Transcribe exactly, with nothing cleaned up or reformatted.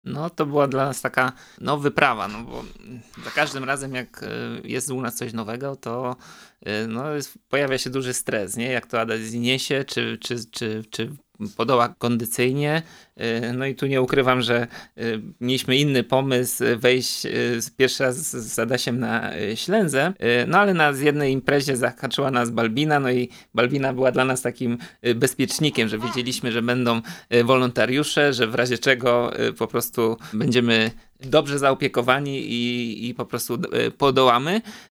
No to była dla nas taka no, wyprawa, no bo za każdym razem jak y, jest u nas coś nowego, to y, no, jest, pojawia się duży stres, nie? Jak to Adaś zniesie, czy, czy, czy, czy podoła kondycyjnie. Y, No i tu nie ukrywam, że y, mieliśmy inny pomysł, y, wejść y, z- pierwszy raz z, z Adasiem na y, Ślęzę, y, no ale na z jednej imprezie zahaczyła nas Balbina, no i Balbina była dla nas takim y, bezpiecznikiem, że wiedzieliśmy, że będą y, wolontariusze, że w razie czego y, po prostu będziemy dobrze zaopiekowani i, i po prostu y, podołamy.